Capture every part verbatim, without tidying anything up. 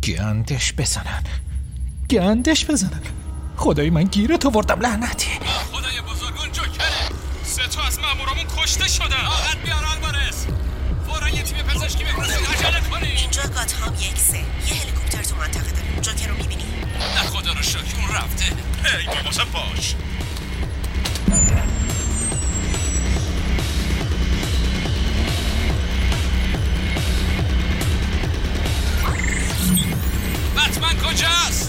گندش بزنن گندش بزنن خدای من گیرت آوردم لعنتی. خدای بزرگون جوکره. سه تا از مامورامون کشته شدن. راحت بیار آلوارز. فورا یه تیم پزشکی بفرستید عجله کنید. اینجا گاتهام یک سه. یه هلیکوپتر تو منطقه داریم. جوکر رو می‌بینی؟ نه خدا رو شکر اون رفته. هی بابا باش. بتمن کجاست؟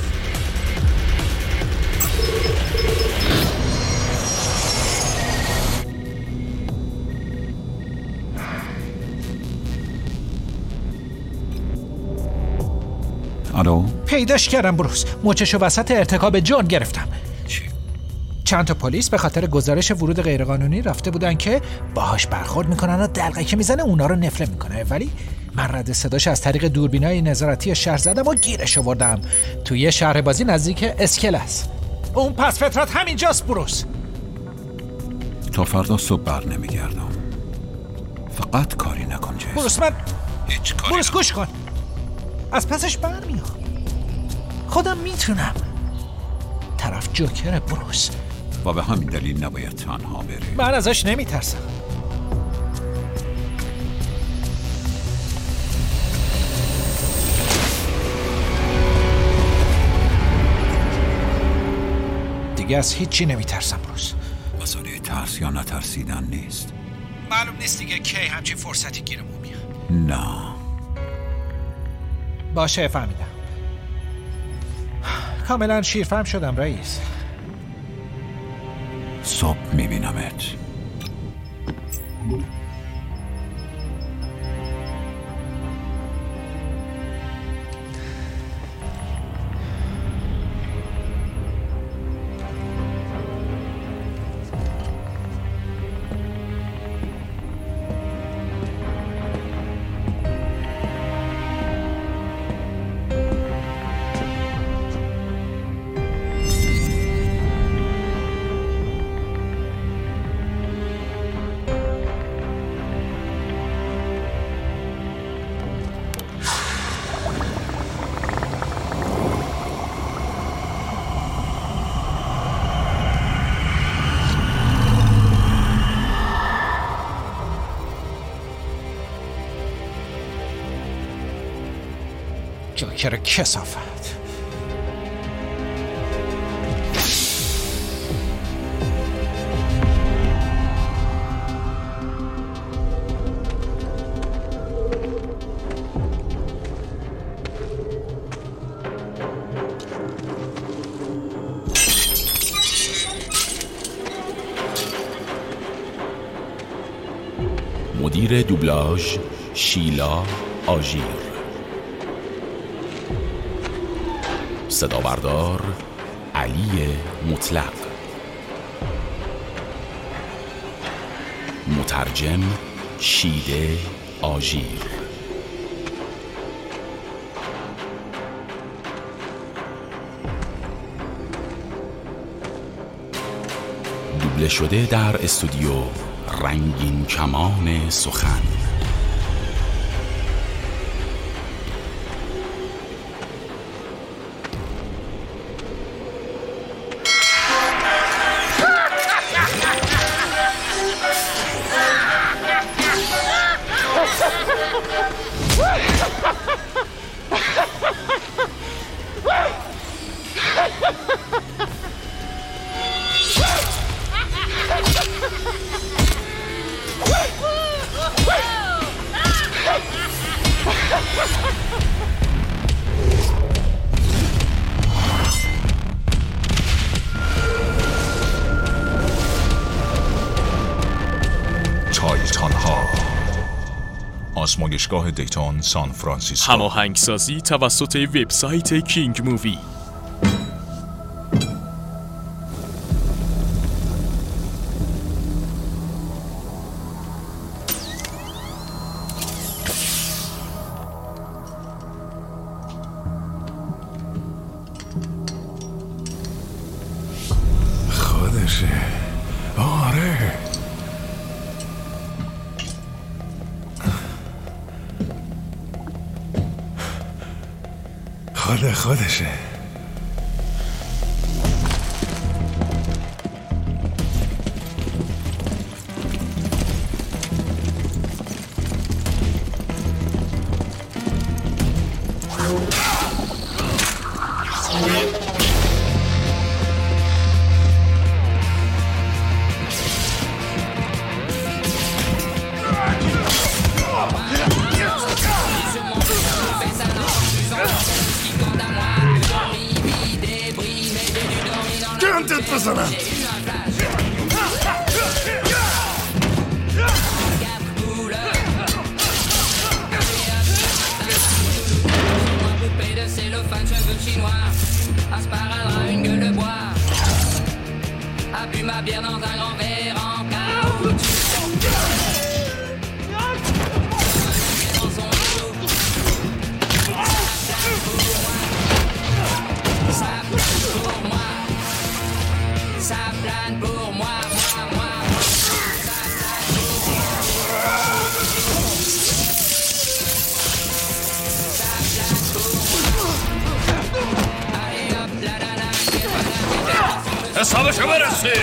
الو؟ پیداش کردم بروس. مچشو وسط ارتکاب جرم گرفتم. چی؟ چند تا پلیس به خاطر گزارش ورود غیرقانونی رفته بودن که باهاش برخورد میکنن و دلقه که میزنه اونا رو نفله میکنه، ولی من رد صداش از طریق دوربینای نظارتی شهر زدم و گیرش آوردم. توی یه شهر بازی نزدیک اسکل است. اون پس فطرت همینجاست بروس. تا فردا صبح بر نمیگردم. فقط کاری نکن جیسون. بروس من هیچ کاری بروس گوش کن. از پسش برمیام. خودم میتونم. طرف جوکره بروس. و به همین دلیل نباید تنها بری. من ازش نمیترسم. دیگه از هیچی نمیترسم بروس. مسئله ترس یا نترسیدن نیست. معلوم نیست دیگه کی همچین فرصتی گیرمون میاد. نه. باشه فهمیدم. کاملا شیرفهم شدم رئیس. صبح میبینمت. جوکر کثافت. مدیر دوبلاژ شیلا آژیر. صدابردار علی مطلق. مترجم شیده آژیر. دوبله شده در استودیو رنگین کمان سخن. تایتان ها، آزمایشگاه دیتون سان فرانسیسکو. هماهنگسازی توسط وبسایت کینگ مووی. خودشه. آره. خود خودشه. گندت بزنم. حسابشو برسی.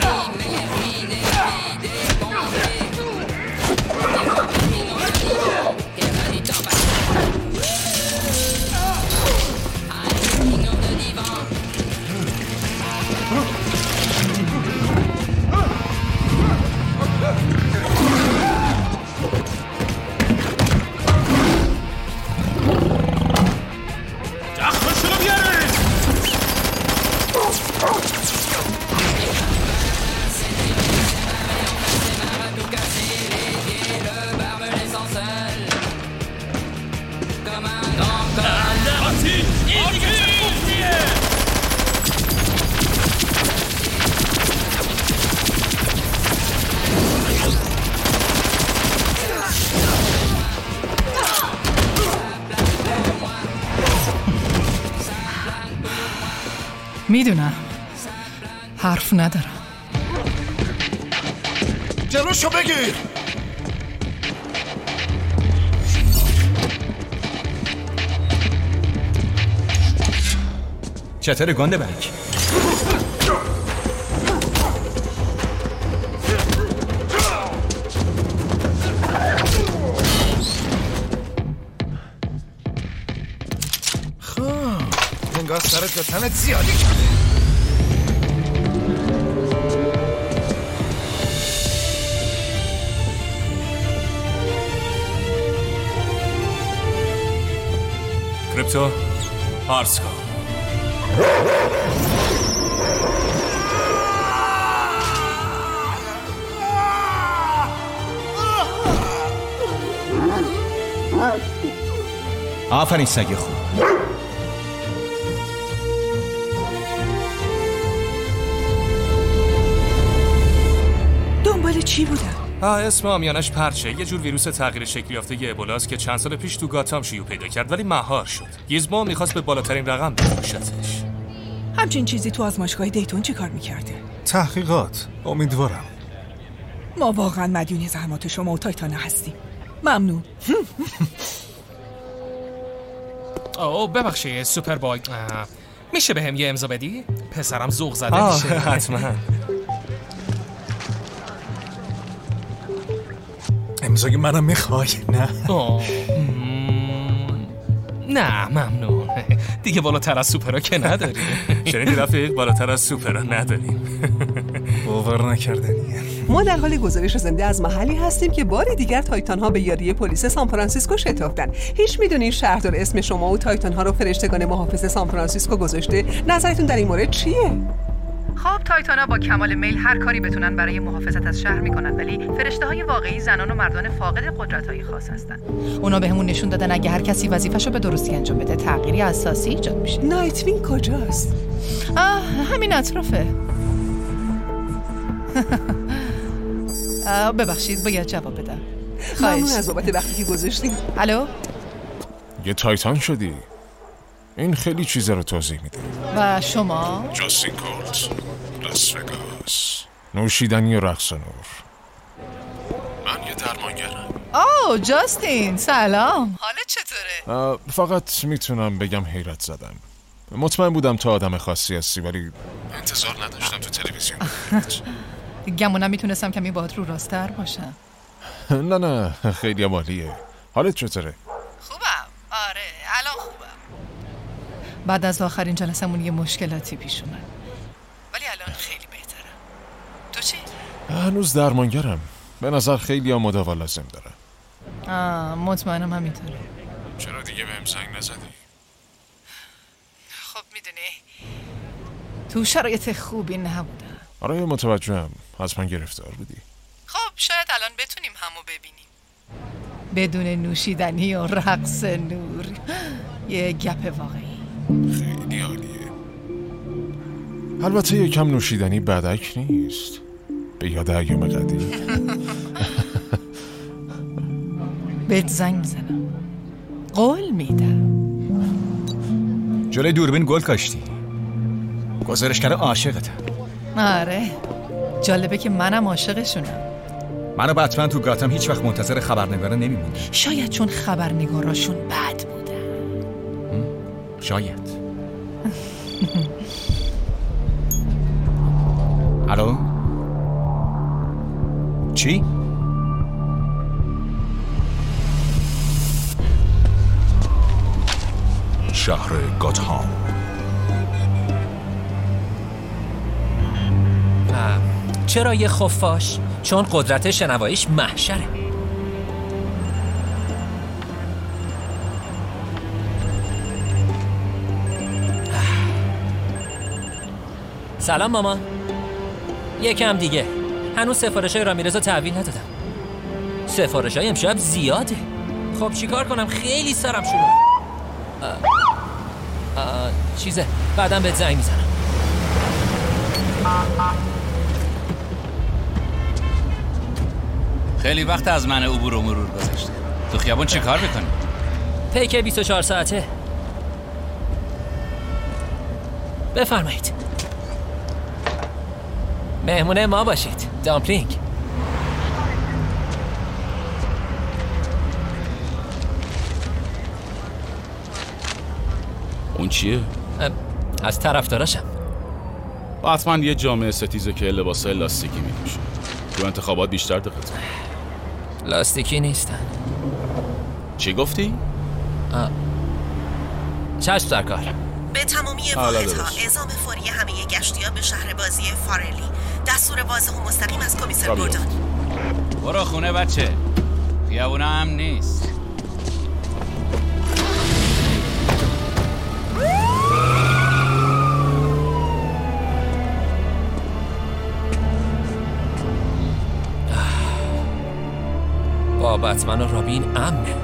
میدونم حرف ندارم. جلوشو بگیر. چطور گنده بک؟ خب انگار سرت به تنت زیادی کرده. کریپتو عرض کن. آفرین سگ خوب. دنبال چی بودم؟ آه اسم آمیانش پرچه، یه جور ویروس تغییر شکل یافته ابولاست که چند سال پیش تو گاتام شیوع پیدا کرد ولی مهار شد. گیزمو میخواست به بالاترین رقم بفروشتش. همچین چیزی تو آزمایشگاه دیتون چی کار میکرده؟ تحقیقات. امیدوارم. ما واقعا مدیون زحمات شما و تایتانا هستیم. ممنون. اوه ببخشید سوپر باگ، میشه بهم یه امضا بدی؟ پسرم ذوق زده میشه. حتما. امضای منم میخوای؟ نه. نه ممنون. دیگه بالاتر از سوپرها که نداریم. شنیدی رفیق؟ بالاتر از سوپرها نداریم. باور نکردنیه. ما در حال گزارش زنده از محلی هستیم که بار دیگر تایتان ها به یاری پلیس سان فرانسیسکو شتافتن. هیچ میدونین شهردار اسم شما و تایتان ها رو فرشتگان محافظ سان فرانسیسکو گذاشته؟ نظرتون در این مورد چیه؟ خب تایتانا با کمال میل هر کاری بتونن برای محافظت از شهر میکنن، ولی فرشته های واقعی زنان و مردان فاقد قدرت های خاص هستن. اونا بهمون نشون دادن اگه هر کسی وظیفه‌شو به درستی انجام بده تغییری اساسی ایجاد میشه. نایتوینگ کجاست؟ آه همین اطرافه. ببخشید باید جواب بدم. ممنون از بابت وقتی که گذاشتیم. الو؟ یه تایتان شدی؟ این خیلی چیزا رو توضیح میده. و شما؟ جاستین کولت، لاس وگاس، نوشیدنی و رقص و نور. من یه درمانگرم. آه جاستین سلام، حالت چطوره؟ فقط میتونم بگم حیرت زدم. مطمئن بودم تو آدم خاصی هستی ولی انتظار نداشتم تو تلویزیون. گمونم میتونستم کمی باهات رو راستر باشم. نه نه خیلی عالیه. حالت چطوره؟ خوبم. آره الان خوبم. بعد از آخرین جلسمون یه مشکلاتی پیش اومد ولی الان خیلی بهترم. تو چی؟ هنوز درمانگرم. به نظر خیلی ها مداوا لازم داره. آه مطمئنم همینطوره. چرا دیگه بهم زنگ نزدی؟ خب میدونی تو شرایط خوبی نبودم. آره متوجهم. حتما گرفتار بودی. خب شاید الان بتونیم همو ببینیم بدون نوشیدنی و رقص نور. یه گپ واقعی. خیلی عالیه. البته یکم نوشیدنی بدک نیست. به یاد ایام قدیم. بهت زنگ میزنم. قول میدم. جلوی دوربین گل کاشتی. گزارشگر عاشقته. آره جالبه که منم عاشقشونم. منو بتمن تو گاتم هیچ وقت منتظر خبرنگارا نمیموندم. شاید چون خبرنگاراشون بد بودن. شاید. الو؟ چی؟ شهر گاتهام. چرا یه خفاش؟ چون قدرت شنواییش محشره. سلام ماما. یکم دیگه. هنوز سفارشای رامیرزو تحویل ندادم. سفارشای امشب زیاده. خب چیکار کنم؟ خیلی سرم شلوغه. چیزه بعدم بهت زنگ میزنم. خیلی وقت از من عبور و مرور گذشته. تو خیابون چی کار میکنی؟ پیک بیست و چهار ساعته. بفرمایید. مهمونه ما باشید. دامپلینگ. اون چیه؟ از طرفداراشم. حتما یه جامعه ستیزه که لباسای لاستیکی میپوشه. تو انتخابات بیشتر دقت کن. لاستیکی نیستن. چی گفتی؟ آه. چشم سرکار. به تمامی واحدها اعزام فوری همه گشتی‌ها به شهر بازی فارلی. دستور واضح و مستقیم از کمیسر گوردون. برو خونه بچه. خیابونه هم نیست. با بتمن و رابین امنه.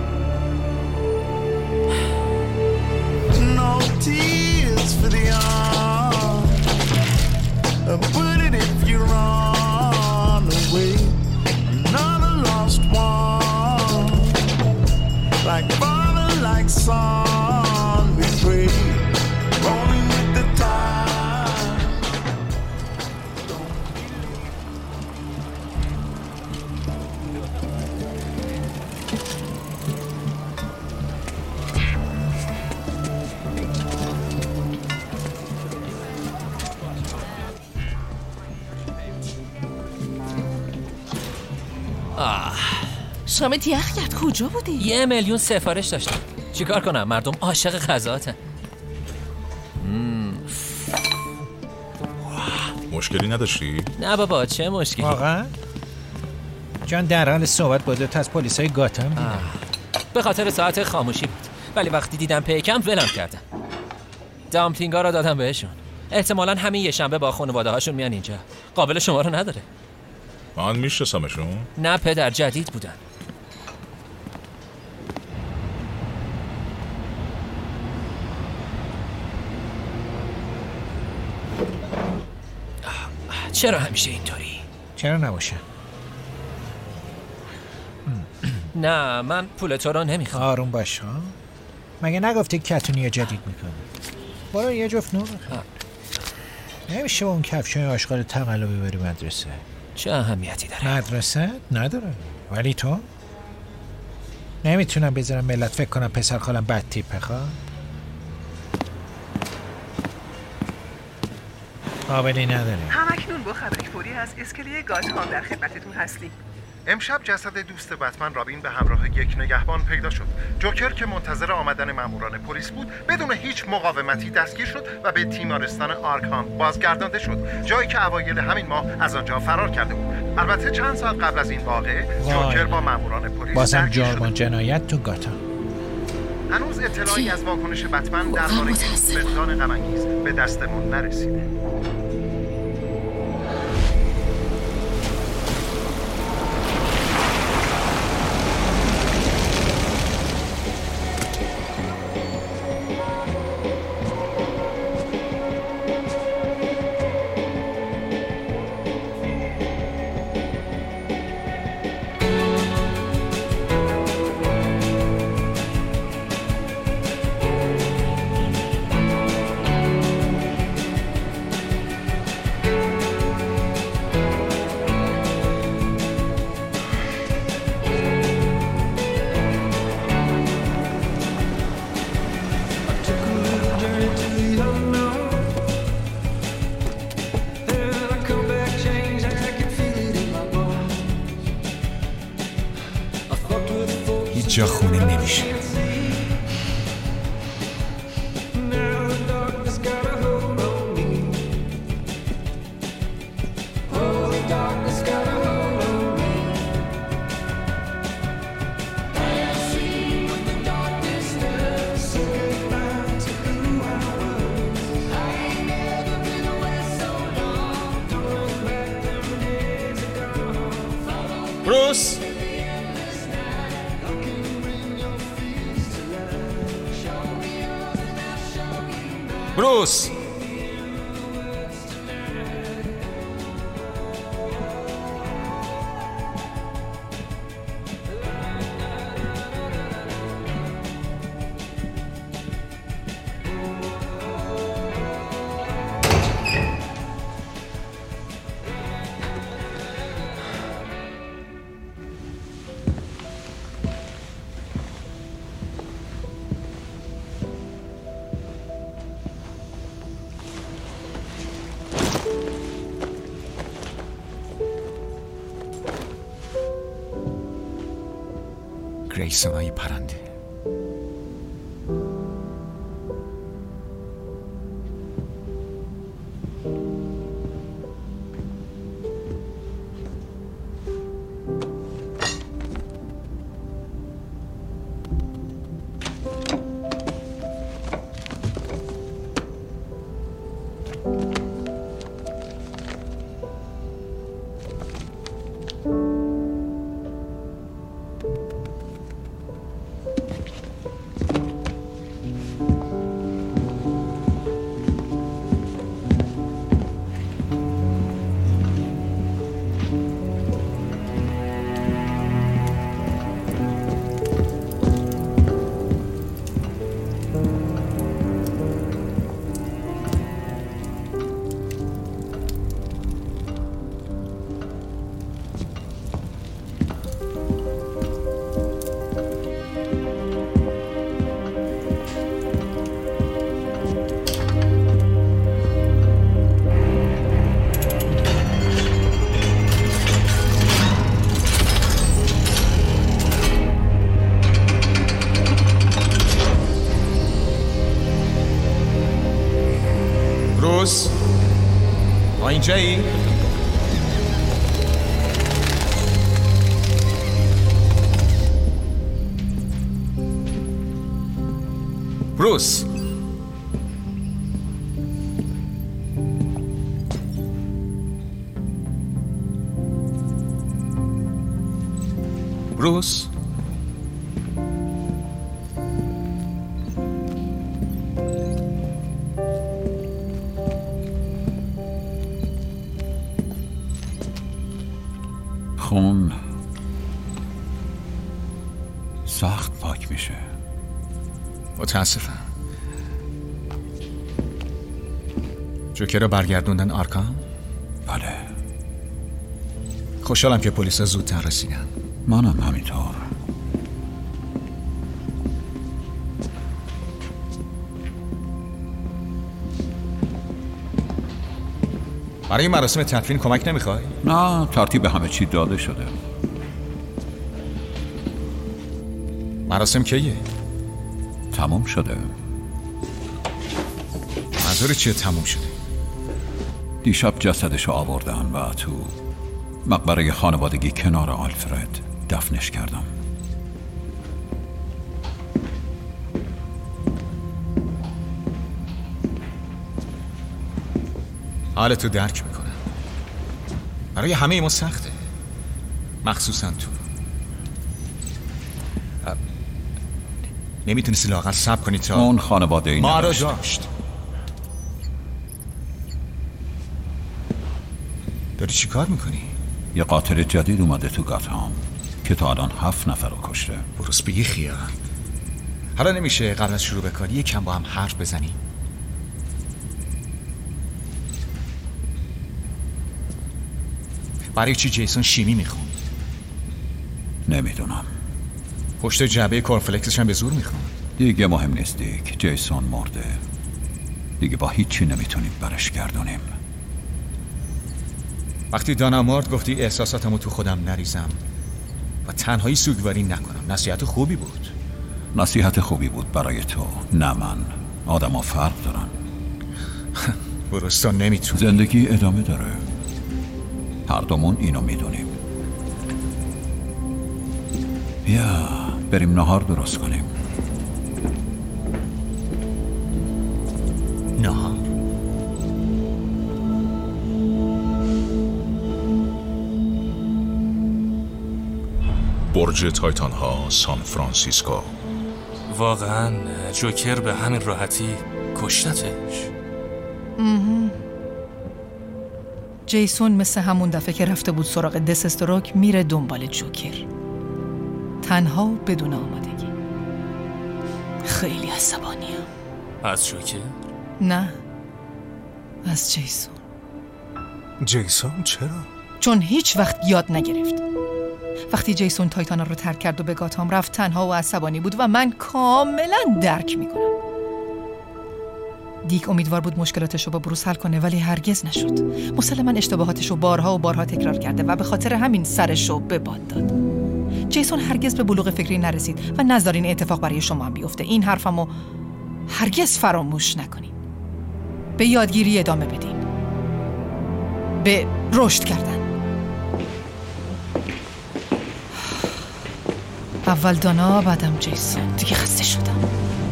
No tears for the young. Put it if you run away. Another lost one. Like father, like son, we pray. Rolling with the tide. آه. شامت یخ کرد. کجا بودی؟ یه میلیون سفارش داشتم. چیکار کنم؟ مردم عاشق غذاتن. مشکلی نداشتی؟ نه بابا چه مشکلی؟ واقعا؟ جان در حال صحبت با دوتا از پلیسای گاتم دیدم. به خاطر ساعت خاموشی بود. ولی وقتی دیدم پیکم ولم کردم. دامپلینگا رو دادم بهشون. احتمالاً همین یه شنبه با خانواده هاشون میان اینجا. قابل شما رو نداره. من میشناسمشون؟ نه پدر، جدید بودن. چرا همیشه اینطوری؟ چرا نباشه؟ نه من پول تو رو نمیخوام. آروم باش ها. مگه نگفتی کتونی جدید میکنی؟ برو یه جفت نور بخیر. نمیشه با اون کفشای آشغال تقلبی بری مدرسه. چه اهمیتی داره؟ مدرسه نداره. ولی تو نمیتونم بذارم ملت فکر کنم پسر خالم بد تیپه. خواه قابلی نداره. همکنون با خبری فوری از اسکله گاتهام در خدمتتون هستیم. امشب جسد دوست بتمن رابین به همراه یک نگهبان پیدا شد. جوکر که منتظر آمدن ماموران پلیس بود بدون هیچ مقاومتی دستگیر شد و به تیمارستان آرکهام بازگردانده شد، جایی که اوایل همین ماه از آنجا فرار کرده بود. البته چند ساعت قبل از این واقعه جوکر با ماموران پلیس بازم جرم جنایت تو گاتهام. هنوز اطلاعی از واکنش بتمن درباره این فقدان غم‌انگیز به دستمون نرسیده. جا خونه نمیشه. بروس بروس گریسونای پرنده. بروس ما اینجایی؟ بروس بروس خون سخت پاک میشه. متاسفم. جوکر رو برگردوندن آرکام؟ بله. خوشحالم که پلیس زودتر رسیدن. منم همینطور. برای مراسم تدفین کمک نمیخوای؟ نه، ترتیب همه چی داده شده. مراسم کیه؟ تموم شده. منظور چیه تموم شده؟ دیشب جسدشو آوردن و تو مقبره خانوادگی کنار آلفرد دفنش کردم. حالتو درک میکنم. برای همه ما سخته، مخصوصا تو. نمیتونستی لااقل صبر کنی تا اون خانواده ای ما رو داشت. داری چی کار میکنی؟ یه قاتل جدید اومده تو گاتهام که تا الان هفت نفر رو کشته. بروس بگی خیال. حالا نمیشه قبل از شروع به کاری یکم با هم حرف بزنی؟ برای چی جیسون شیمی میخون؟ نمیدونم. پشت جعبه کورنفلکسش هم به زور میخون. دیگه مهم نیست دیک. جیسون مرده. دیگه با هیچی نمیتونیم برش گردونیم. وقتی دانا مرد گفتی احساساتمو تو خودم نریزم و تنهایی سوگواری نکنم. نصیحت خوبی بود. نصیحت خوبی بود برای تو، نه من. آدم ها فرق دارن. برستا نمیتونی. زندگی ادامه داره. هر دومون اینو میدونیم. بیا بریم نهار درست کنیم. نهار؟ برج تایتان ها، سان فرانسیسکو. واقعا جوکر به همین راحتی کشتتش؟ جیسون مثل همون دفعه که رفته بود سراغ دسستروک میره دنبال جوکر، تنها و بدون آمادگی. خیلی عصبانیم. از جوکر؟ نه، از جیسون. جیسون چرا؟ چون هیچ وقت یاد نگرفت. وقتی جیسون تایتانا رو ترک کرد و به گاتام رفت تنها و عصبانی بود و من کاملا درک میکنم. دیک امیدوار بود مشکلاتش رو با بروس حل کنه ولی هرگز نشد. مسلماً اشتباهاتش رو بارها و بارها تکرار کرده و به خاطر همین سرش رو به باد داد. جیسون هرگز به بلوغ فکری نرسید و نذارین اتفاق برای شما هم بیفته. این حرفمو هرگز فراموش نکنین. به یادگیری ادامه بدین، به رشد کردن. اول دانا، بعدم جیسون. دیگه خسته شدم.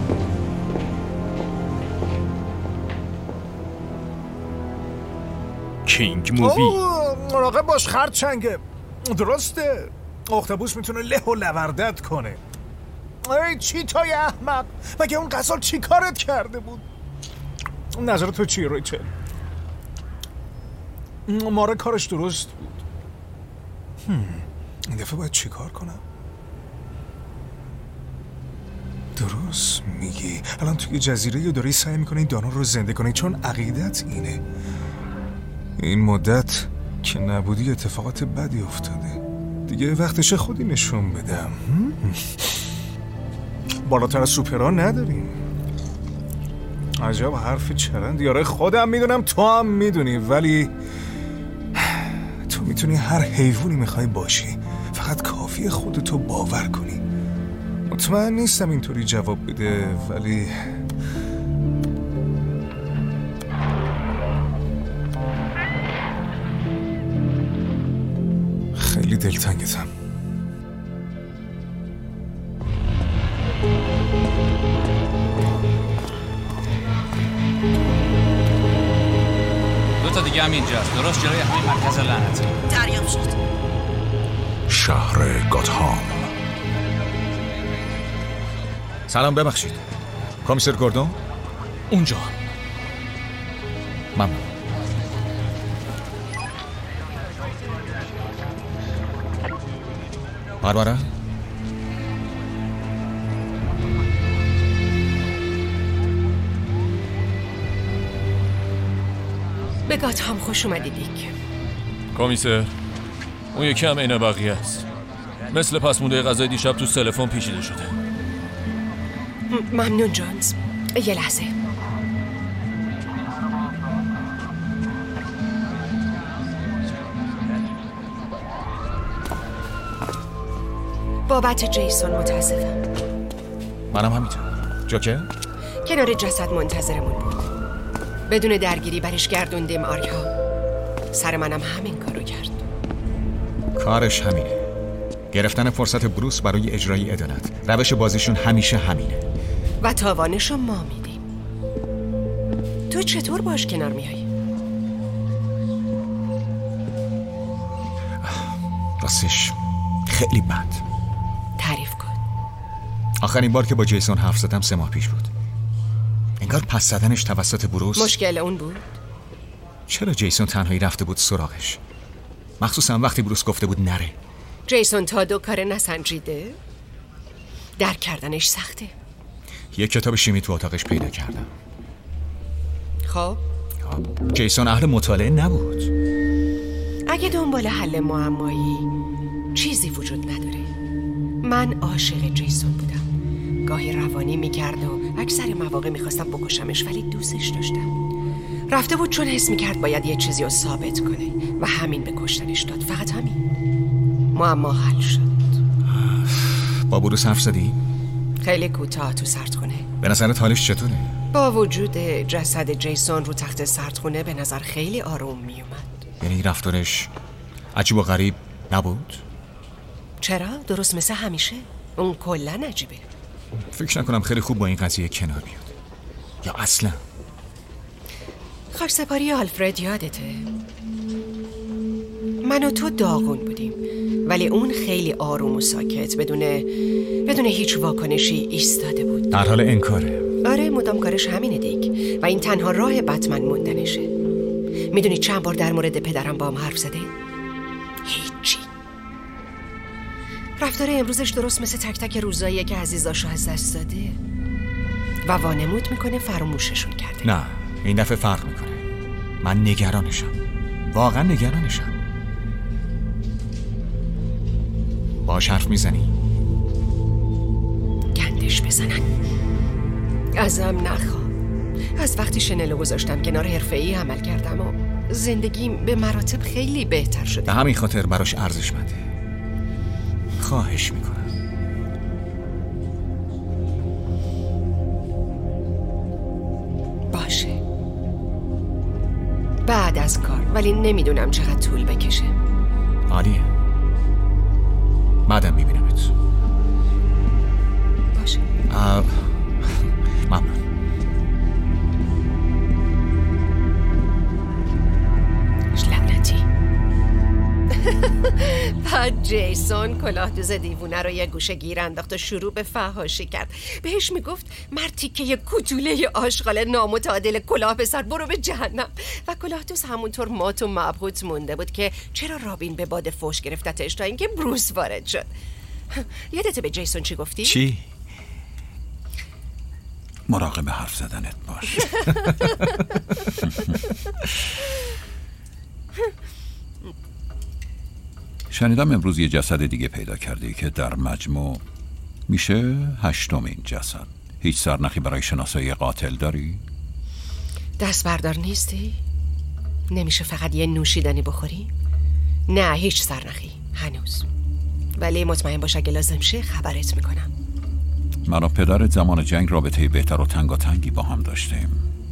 کینگ مووی. مراقب باش خرچنگه. درسته اختاپوس میتونه له و لوردت کنه. ای چیتای احمق، مگه اون غزال چی کارت کرده بود؟ نظر تو چیه ریچل؟ ماره کارش درست بود. این دفعه باید چی کار کنم؟ درست میگی. الان توی جزیره یا داری سعی میکنی دانا رو زنده کنی چون عقیدت اینه. این مدت که نبودی اتفاقات بدی افتاده. دیگه وقتش خودی نشون بدم. بالاتر از سوپرها نداریم. عجب حرف چرندی. آره خودم میدونم، تو هم میدونی، ولی تو میتونی هر حیوانی میخوای باشی. فقط کافیه خودتو باور کنی. مطمئن نیستم اینطوری جواب بده ولی خیلی دلتنگتم. دو تا دیگه هم اینجاست، درست جلوی همین مرکز لعنتی. دریافت شد. شهر گاتهام. سلام، ببخشید کمیسر گوردون؟ اونجا. ممنون. باربارا؟ به گاتهام خوش اومدی دیک. کمیسر، اون یکی هم عین بقیه است. مثل پس مونده غذای دیشب تو تلفن پیچیده شده. ممنون جونز. یه لحظه. بابت جیسون متاسفم. منم همینطور. جوکر؟ کنار جسد منتظرمون بود. بدون درگیری برش گردوندیم آرکا. سر منم همین کارو کرد. کارش همینه. گرفتن فرصت بروس برای اجرای عدالت. روش بازیشون همیشه همینه. و تاوانشو ما میدیم. تو چطور باش کنار میایی؟ راستش خیلی بد. تعریف کن. آخرین بار که با جیسون حرف زدم سه ماه پیش بود. انگار پس زدنش توسط بروس مشکل اون بود؟ چرا جیسون تنهایی رفته بود سراغش؟ مخصوصا وقتی بروس گفته بود نره. جیسون تا دو کار نسنجیده؟ درک کردنش سخته. یک کتاب شیمی تو اتاقش پیدا کردم. خب جیسون اهل مطالعه نبود. اگه دنبال حل معمایی چیزی وجود نداره. من عاشق جیسون بودم. گاهی روانی میکرد و اکثر مواقع میخواستم بکشمش، ولی دوستش داشتم. رفته بود چون حس میکرد باید یه چیزی رو ثابت کنه و همین به کشتنش داد. فقط همین. معما حل شد. با بروس حرف زدی؟ خیلی کوتاه تو سردخونه. به نظرت حالش چطوره؟ با وجود جسد جیسون رو تخت سردخونه به نظر خیلی آروم میومد. یعنی رفتارش عجیب و غریب نبود؟ چرا؟ درست مثل همیشه. اون کلن عجیبه. فکر نکنم خیلی خوب با این قضیه کنار بیاد. یا اصلا خاکسپاری آلفرد یادته؟ من و تو داغون بودیم، ولی اون خیلی آروم و ساکت بدون بدون هیچ واکنشی ایستاده بود. در حال انکاره. آره، مدام کارش همینه دیگه و این تنها راه بتمن موندنشه. میدونی چند بار در مورد پدرم با هم حرف زده؟ هیچی. رفتار امروزش درست مثل تک تک روزاییه که عزیزاشو از دست داده و وانمود میکنه فراموششون کرده. نه، این دفعه فرق میکنه. من نگرانشم. واقعا نگرانشم. باش حرف میزنی؟ گندش بزنن. ازم نخوا. از وقتی شنلو گذاشتم کنار حرفه‌ای عمل کردم و زندگیم به مراتب خیلی بهتر شده. به همین خاطر براش ارزشمنده. خواهش میکنم. باشه. بعد از کار، ولی نمیدونم چقدر طول بکشه. عالیه. بعدم میبینمت. باشه. ممنون. لعنتی. بعد جیسون کلاه دوز دیوونه رو یه گوشه گیر انداخت و شروع به فحاشی کرد. بهش میگفت مرتی که یه کوتوله آشغال نامتعادل کلاه به سر برو به جهنم. و کلاه دوز همونطور مات و مبهوت مونده بود که چرا رابین به باد فوش گرفتتش تا اینکه بروس وارد شد. یادته به جیسون چی گفتی؟ چی؟ مراقب حرف زدنت باش. شنیدم امروز یه جسد دیگه پیدا کردی که در مجموع میشه هشتمین جسد. هیچ سرنخی برای شناسایی قاتل داری؟ دست بردار نیستی؟ نمیشه فقط یه نوشیدنی بخوری؟ نه، هیچ سرنخی هنوز. ولی مطمئن باش اگه لازم شه خبرت میکنم. من و پدرت زمان جنگ رابطه بهتر و تنگاتنگی با هم داشتیم.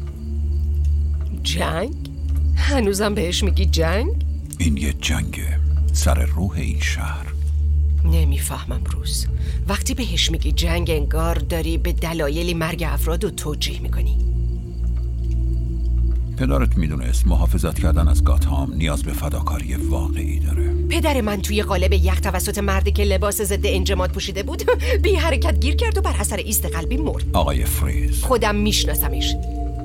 جنگ؟ هنوزم بهش میگی جنگ؟ این یه جنگه، سر روح این شهر. نمیفهمم روز. وقتی بهش میگی جنگ انگار داری به دلایلی مرگ افراد رو توجیه میکنی. پدرت میدونست محافظت کردن از گاتهام نیاز به فداکاری واقعی داره. پدر من توی قالب یخ توسط مردی که لباس ضد انجماد پوشیده بود بی حرکت گیر کرد و بر اثر ایست قلبی مرد. آقای فریز. خودم میشناسمش.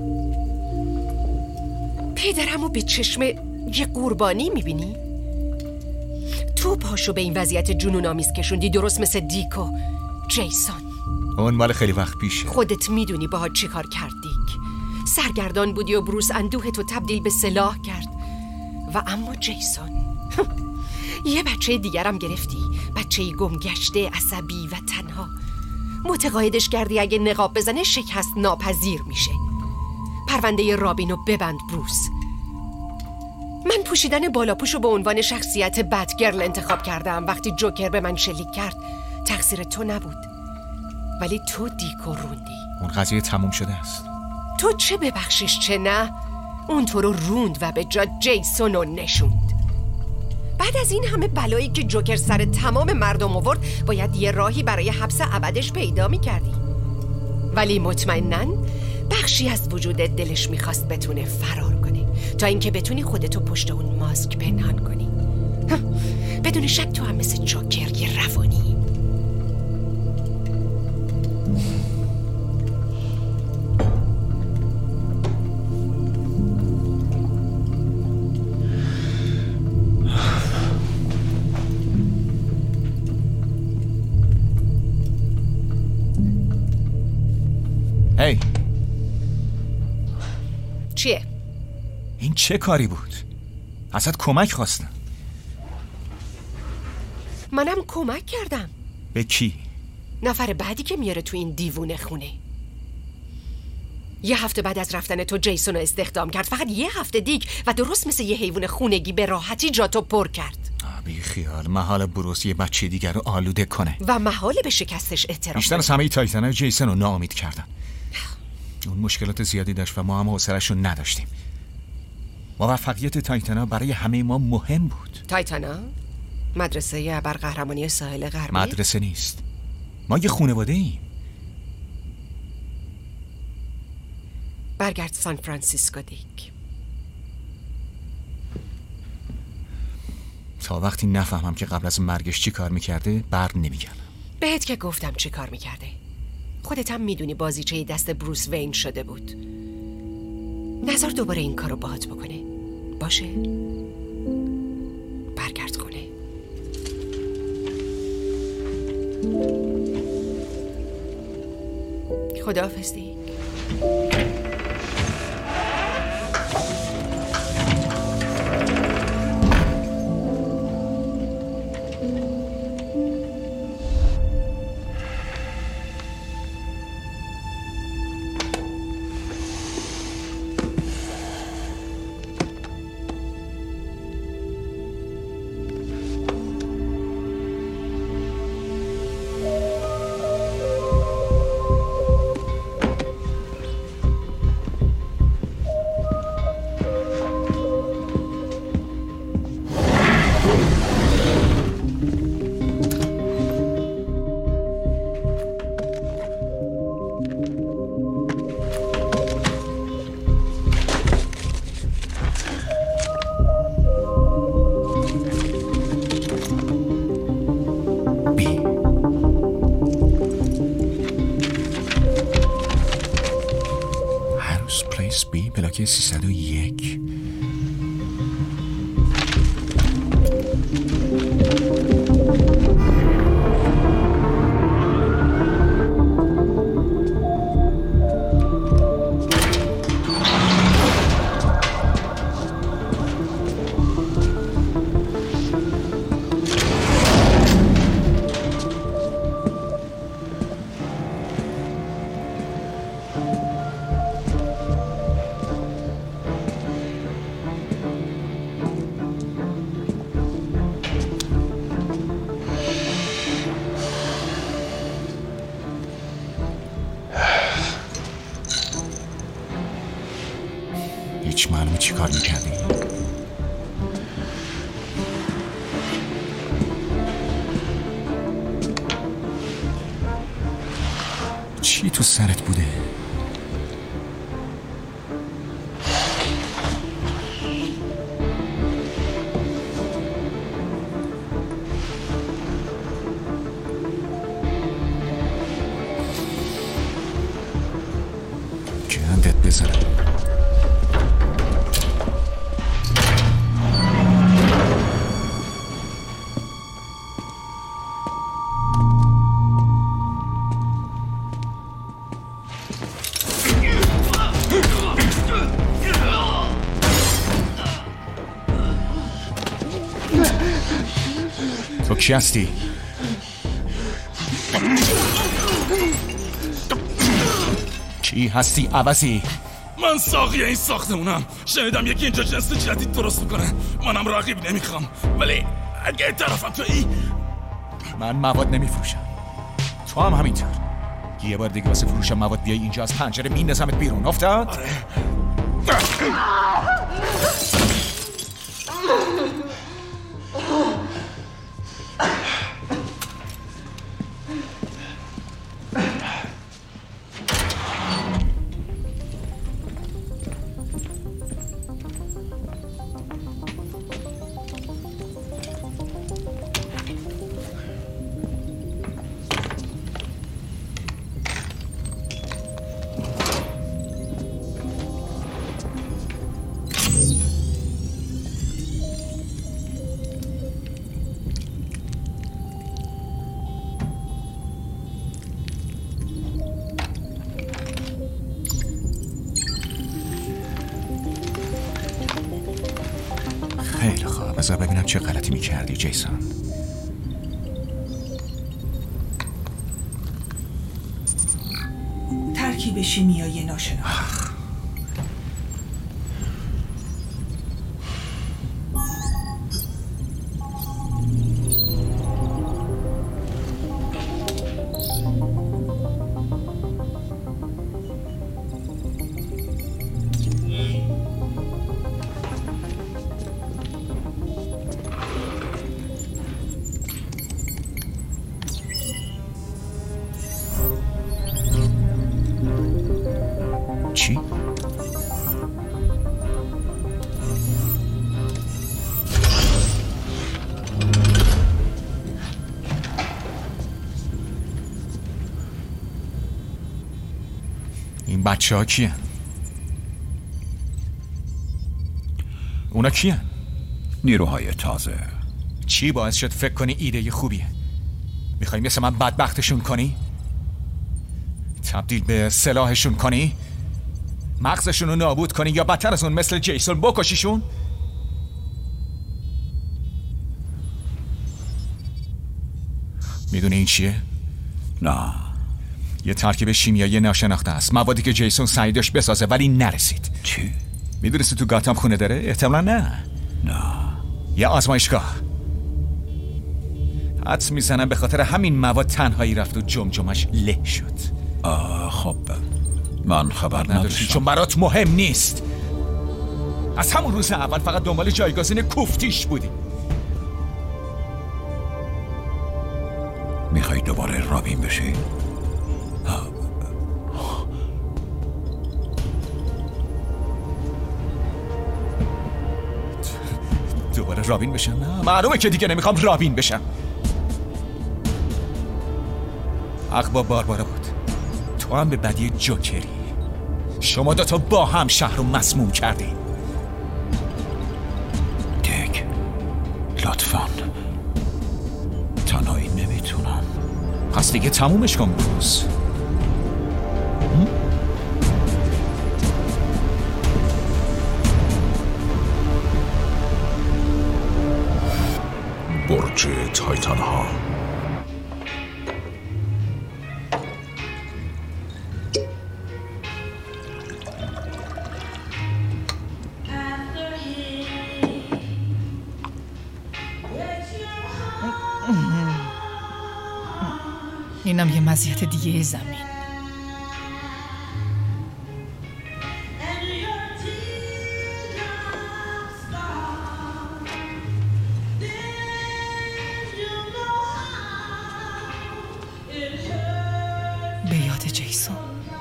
پدرمو به چشم یه قربانی میبینی؟ تو پاشو به این وضعیت جنون آمیز کشوندی، درست مثل دیکو. جیسون اون مال خیلی وقت پیشه. خودت میدونی باها چی کار کردیک. سرگردان بودی و بروس اندوه تو تبدیل به سلاح کرد. و اما جیسون یه بچه دیگرم گرفتی. بچه‌ای گمگشته، عصبی و تنها. متقاعدش کردی اگه نقاب بزنه شکست ناپذیر میشه. پرونده رابینو ببند بروس. من پوشیدن بالاپوشو به عنوان شخصیت بدگرل انتخاب کردم. وقتی جوکر به من شلیک کرد تقصیر تو نبود، ولی تو دیکو روندی. اون قضیه تموم شده است. تو چه ببخشیش چه نه، اون تو رو روند و به جا جیسون رو نشوند. بعد از این همه بلایی که جوکر سر تمام مردم آورد، باید یه راهی برای حبس ابدش پیدا می‌کردی. ولی مطمئناً بخشی از وجودت دلش می‌خواست بتونه فرار کنه تا اینکه بتونی خودتو پشت اون ماسک پنهان کنی. بدون شک تو هم مثل جوکر یه روانی. هی hey. چیه؟ این چه کاری بود؟ ازت کمک خواستم. منم کمک کردم. به کی؟ نفر بعدی که میاره تو این دیوونه خونه. یه هفته بعد از رفتن تو جیسون رو استخدام کرد، فقط یه هفته دیگ، و درست مثل یه حیوان خونگی به راحتی جاتو پر کرد. بی خیال، محال بروس یه بچه دیگر رو آلوده کنه و محال به شکستش احترام. بیشتر از همه تایتن‌های جیسون رو ناامید کردن. اون مشکلات زیادی داشت و ما هم حوصله‌اش رو نداشتیم. موفقیت تایتانا برای همه ما مهم بود. تایتانا؟ مدرسه ابرقهرمانی ساحل غربی؟ مدرسه نیست، ما یه خانواده ایم. برگرد سان فرانسیسکو دیک. تا وقتی نفهمم که قبل از مرگش چی کار میکرده بر نمیگردم. بهت که گفتم چی کار میکرده. خودت هم میدونی بازیچه دست بروس وین شده بود. نظر دوباره این کارو باهات بکنه. باشه؟ برگرد خونه. خداحافظ دیک. بلاک سیصد و یک. هیچ معلومه چی کار میکردی؟ چی تو سرت بوده؟ گندت بزنم. تو کی هستی؟ کی هستی عوضی؟ من ساقی این ساختمونم. شنیدم یکی اینجا جنس جدید درست میکنه. منم رقیب نمیخوام، ولی اگه طرفم تویی. من مواد نمیفروشم. تو هم همینطور. یه بار دیگه واسه فروش مواد بیای اینجا از پنجره میندازمت بیرون. افتاد؟ آره. خیلی خوب، بذار ببینم چه غلطی میکردی جیسون. ترکیب شیمیایی ناشناخته. این بچه ها کیه؟ اونا کیه؟ نیروهای تازه. چی باعث شد فکر کنی ایده خوبیه؟ میخوای مثل من بدبختشون کنی؟ تبدیل به سلاحشون کنی؟ مغزشون رو نابود کنی یا بدتر از اون مثل جیسون بکشیشون؟ میدونی این چیه؟ نه. یه ترکیب شیمیایی ناشناخته است، موادی که جیسون سعی داشت بسازه ولی نرسید. چی؟ میدونستی تو گاتام خونه داره؟ احتمالا نه. نه. یه آزمایشگاه. حدس میزنم به خاطر همین مواد تنهایی رفت و جمجمش له شد. آه خب من خبر نداشتم. چون برات مهم نیست. از همون روز اول فقط دنبال جایگزین کوفتیش بودی. میخوای دوباره رابین بشی؟ دوباره رابین بشم؟ نه معلومه که دیگه نمیخوام رابین بشم. حق با باربارا بود. تو هم به بدی جوکری. شما دوتا با هم شهر رو مسموم کردین. دیک لطفاً تنهایی نمیتونم. پس دیگه تمومش کن بروس. برج تایتان ها. اینم یه مزیت دیگه زمین. به یاد جیسون.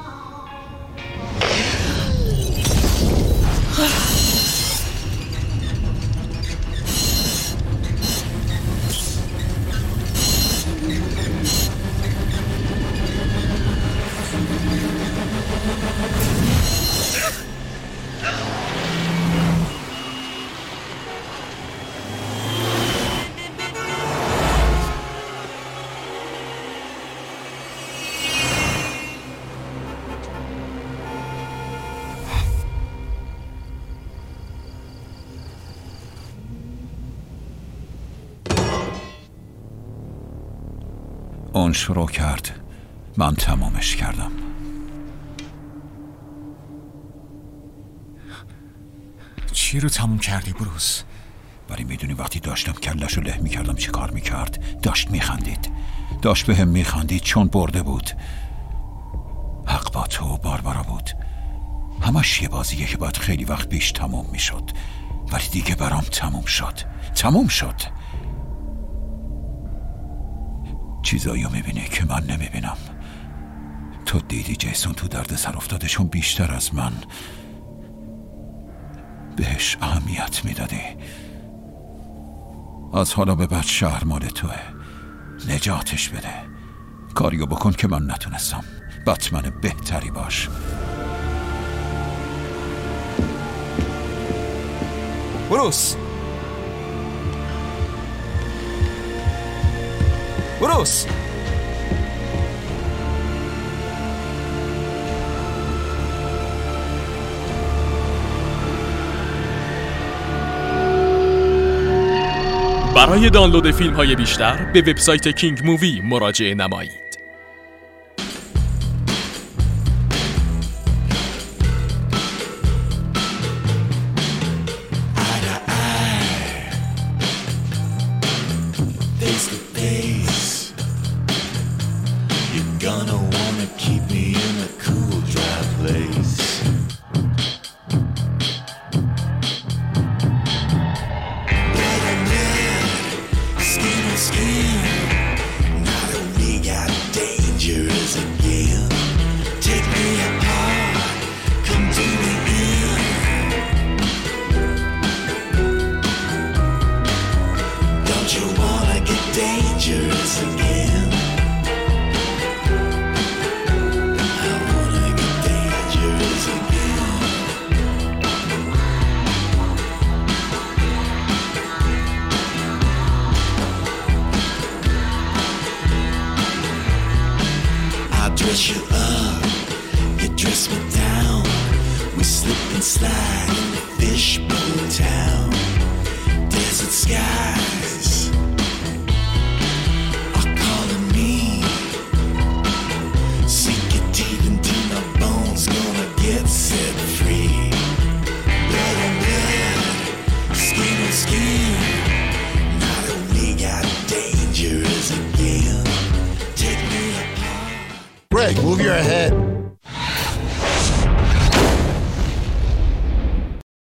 اون شروع کرد، من تمامش کردم. چی رو تموم کردی بروس؟ ولی میدونی وقتی داشتم کلش رو له میکردم چی کار میکرد؟ داشت میخندید. داشت به هم میخندید چون برده بود. حق با تو و باربارا بود. همش یه بازیه که باید خیلی وقت پیش تموم میشد، ولی دیگه برام تموم شد. تموم شد. چیزایی رو میبینی که من نمیبینم. تو دیدی جیسون تو درد سر افتاده چون بیشتر از من بهش اهمیت میدادی. از حالا به بعد شهر مال توه. نجاتش بده. کاریو بکن که من نتونستم. بتمن بهتری باش. بروس بروس برای دانلود فیلم های بیشتر به وبسایت کینگ مووی مراجعه نمایید. Dress you up, you dress me down. We slip and slide in the fishbowl town. Desert skies are calling me. Sink your teeth into my bones, gonna get set free. Blood on blood, skin on skin. Now that we got dangerous again. Take me apart. Greg, move your head.